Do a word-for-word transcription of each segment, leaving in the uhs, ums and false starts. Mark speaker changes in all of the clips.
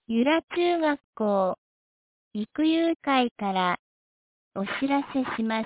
Speaker 1: 由良中学校育遊会からお知らせします。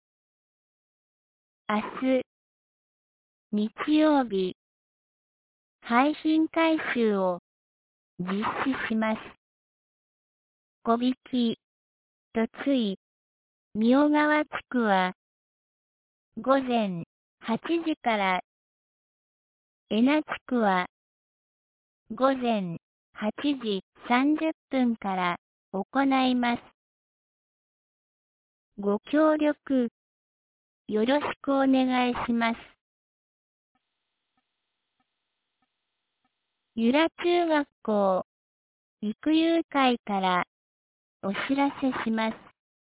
Speaker 1: 明日、日曜日、配信回収を実施します。小引、とつい、明川地区は、午前はちじから、江名地区は、午前はちじさんじゅっぷんから行います。ご協力、よろしくお願いします。由良中学校育遊会からお知らせします。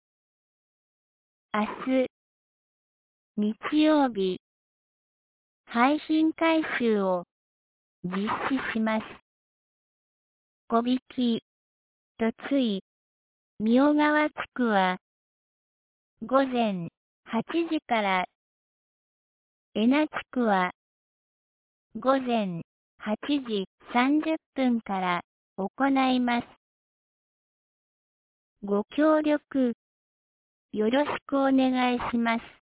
Speaker 1: 明日、日曜日、配信回収を実施します。小引、とつい、明川地区は、午前はちじから、江名地区は、午前はちじさんじゅっぷんから行います。ご協力、よろしくお願いします。